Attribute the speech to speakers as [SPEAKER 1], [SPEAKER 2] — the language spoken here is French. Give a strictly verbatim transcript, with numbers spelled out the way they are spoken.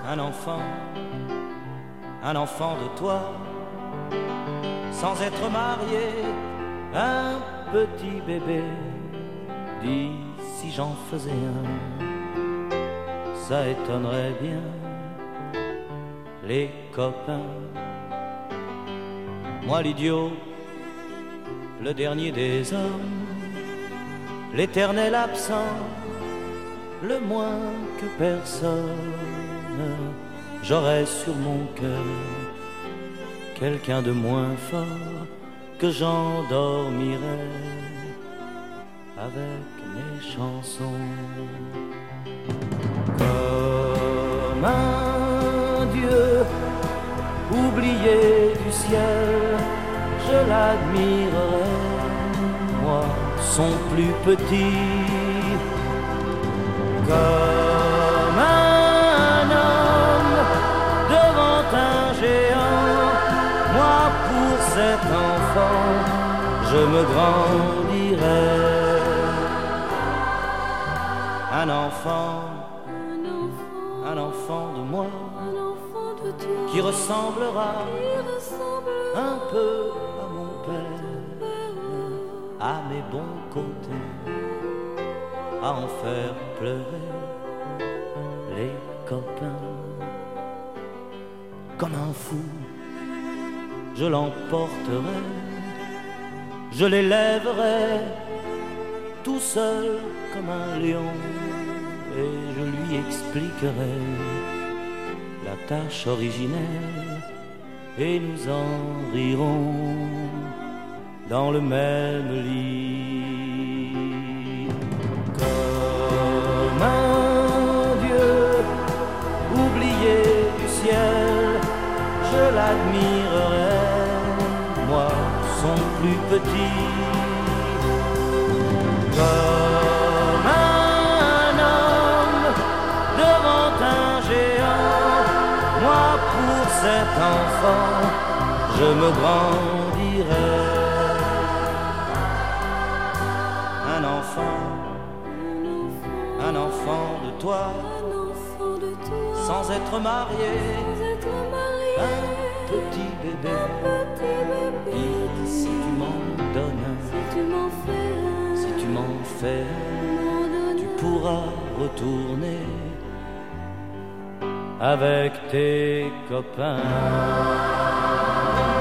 [SPEAKER 1] un enfant, un enfant de toi, sans être marié, un petit bébé. Dis si j'en faisais un, ça étonnerait bien les copains. Moi l'idiot, le dernier des hommes, l'éternel absent, le moins que personne, j'aurais sur mon cœur quelqu'un de moins fort que j'endormirais avec mes chansons. Comme un dieu oublié du ciel, je l'admirerais, moi, son plus petit. Comme un homme devant un géant, moi pour cet enfant, je me grandirais. Un enfant,
[SPEAKER 2] Un enfant,
[SPEAKER 1] un enfant de moi,
[SPEAKER 2] un enfant de toi,
[SPEAKER 1] qui ressemblera
[SPEAKER 2] qui ressemble
[SPEAKER 1] un peu à mon père, à mes bons côtés, à en faire pleurer les copains. Comme un fou, je l'emporterai, je l'élèverai tout seul comme un lion, et je lui expliquerai la tâche originelle, et nous en rirons dans le même lit. Comme un dieu oublié du ciel, je l'admirerai, moi, son plus petit. Comme un homme devant un géant, moi pour cet enfant, je me grandirai. Un enfant, un enfant de toi,
[SPEAKER 2] un enfant de toi,
[SPEAKER 1] sans être marié,
[SPEAKER 2] sans être marié,
[SPEAKER 1] un petit bébé.
[SPEAKER 2] petit bébé.
[SPEAKER 1] Dis si tu m'en donnes,
[SPEAKER 2] Si tu m'en fais un,
[SPEAKER 1] si tu m'en fais,
[SPEAKER 2] m'en donnes
[SPEAKER 1] tu pourras retourner avec tes copains.